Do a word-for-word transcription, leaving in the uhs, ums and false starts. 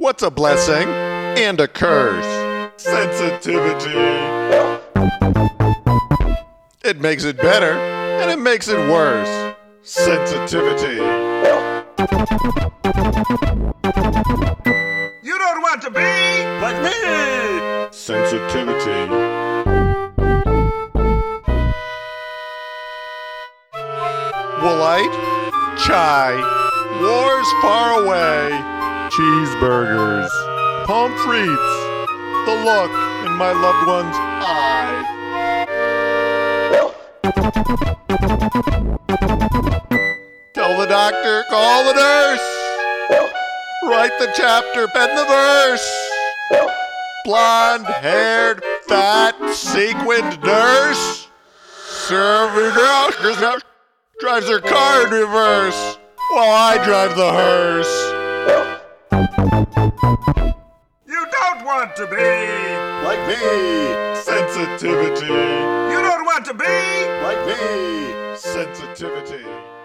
What's a blessing and a curse? Sensitivity. It makes it better and it makes it worse. Sensitivity. You don't want to be Like me. Sensitivity. Woolite, chai, wars far away, cheeseburgers, pommes frites, the look in my loved one's eye. Tell the doctor, call the nurse, write the chapter, pen the verse. Blonde-haired, fat, sequined nurse, serving doctors. Drives her car in reverse while I drive the hearse. You don't want to be Like me. Sensitivity. You don't want to be Like me. Sensitivity.